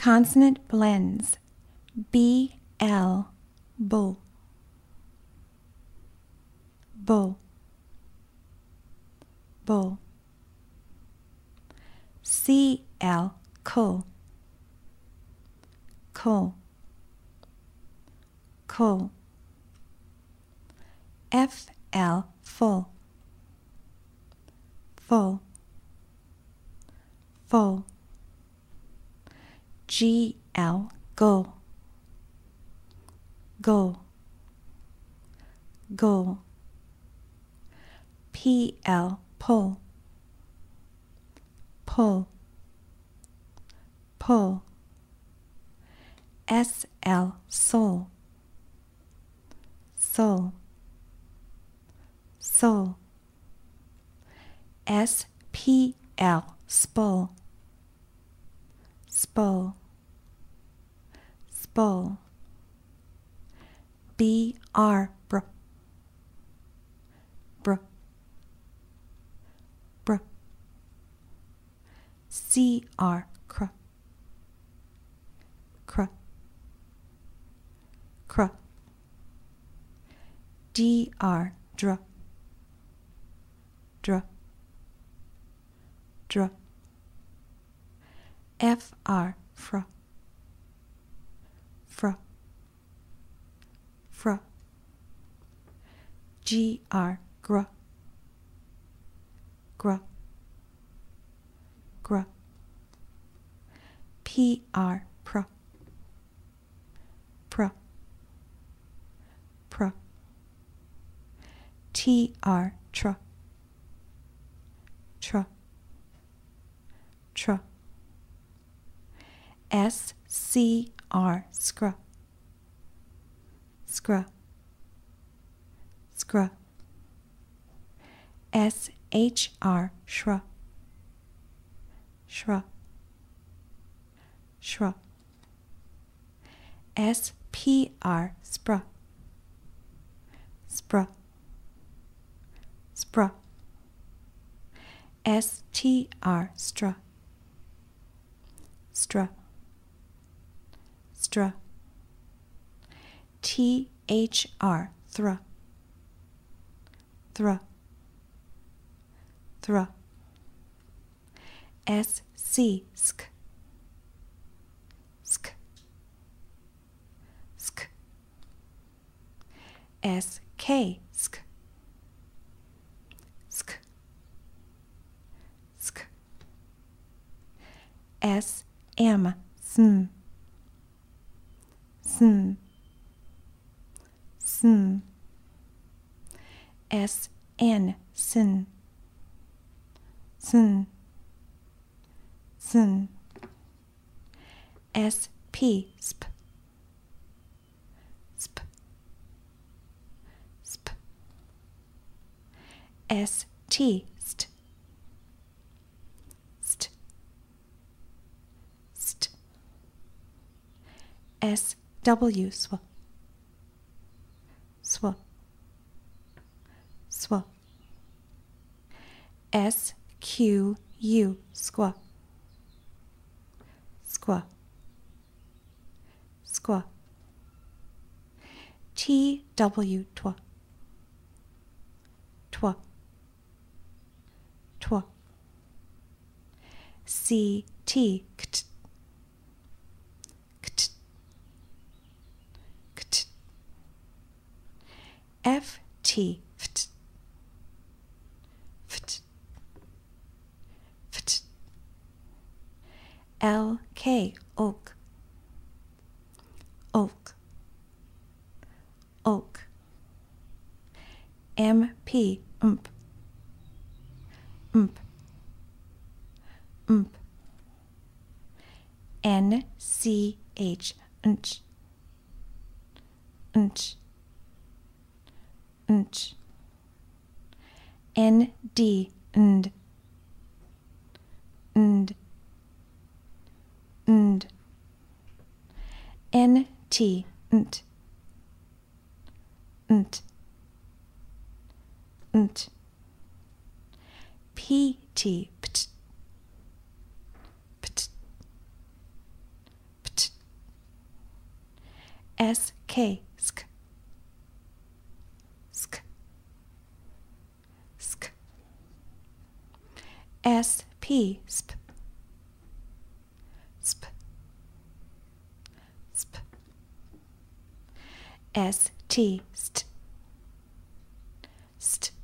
Consonant blends. B-L, bull, bull, bull. C-L, cull, cull, cull. F-L, full, full, full. G-L, gull, gull, gull. P-L, pull, pull, pull. S-L, soul, soul, soul. S-P-L, spull, spull, spull. B-R, br, br, br. C-R, cr, cr, cr. D-R, dr, dr, dr. F-R, fr, fr, fr. G-R, gr, gr, gr. P-R, pr, pr, pr. T-R, tr, tr, tr. S-C-R, scr, scr, scr. S-H-R, shru, shru, shru. S-P-R, spr, spr, spr. S-T-R, str, str, str. T-H-R, thr, thr, thr. S-C, sk, sk, sk. S-K, sk, sk, sk. S-M, sm, sm, sm. S-N, sin, sin, sin. S-P, sp, sp, sp. S-T, st, st, st. S-W, sw, sw, sw. S-Q-U, squa, squa, squa. T-W, twa, twa, twa. C-T, kt, kt, kt. F-T, ft, ft, ft. L-K, oak, oak, oak. M-P, ump, ump, ump. N-C-H, nch, nch, nch. N-D, nd, nd, nd. N-T, nt, nt, nt. P-T, pt, pt, sk sk sk sk sp sp sp sp st st st